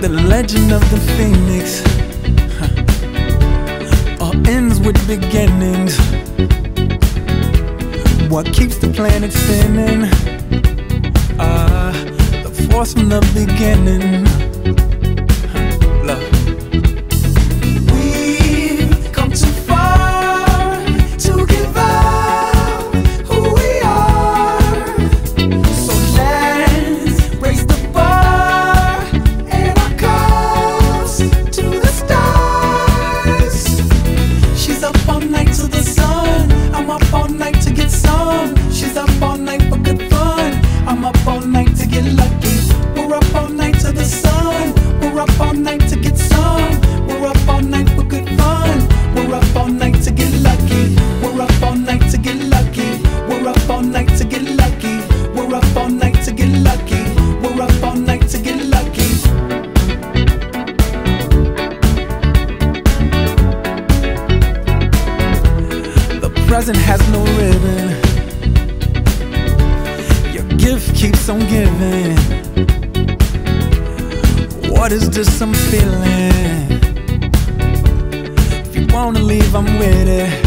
The legend of the phoenix all ends with beginnings. What keeps the planet spinning? The force from the beginning. Love. We've come too far to give up who we are. So let's raise the bar and our cups to the stars. She's up all night to the sun. I'm up all night to get some. She's up all night for good fun. I'm up all night to get lucky. We're up all night to the sun. We're up all night to get some. We're up all night for good fun. We're up all night to get lucky. We're up all night to get lucky. We're up all night to get lucky. We're up all night to get lucky. We're up all night to get lucky. The present has no ribbon. Your gift keeps on giving. What is this I'm feeling? If you wanna leave, I'm with it.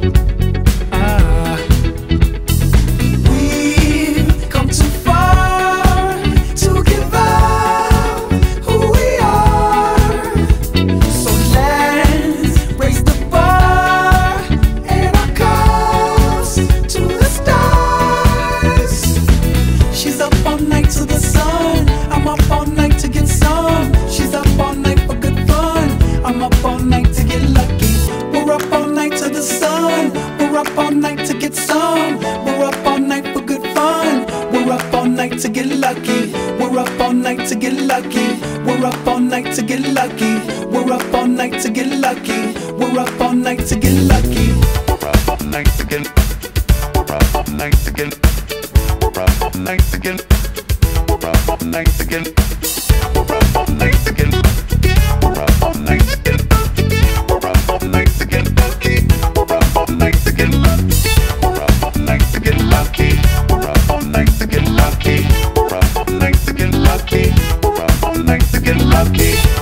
We've come too far to give up who we are. So let's raise the bar and our cups to the stars. She's up all night to the sun. I'm up all night to get some. She's up all night for good fun. I'm up all night to get lucky. We're up all night to the sun. We're up all night to get some. We're up all night for good fun. We're up all night to get lucky. We're up all night to get lucky. We're up all night to get lucky. We're up all night to get lucky. We're up all night to get lucky. We're up all night to get. We're up all night to get. We're up all night to get. We're up all night to get. We're up all night to get. We're up all night to get. We're up all night to get lucky. We're up all night to get lucky. We're up all night to get lucky. We're up all night to get lucky. We're up all night to get lucky. We're up all night to get lucky.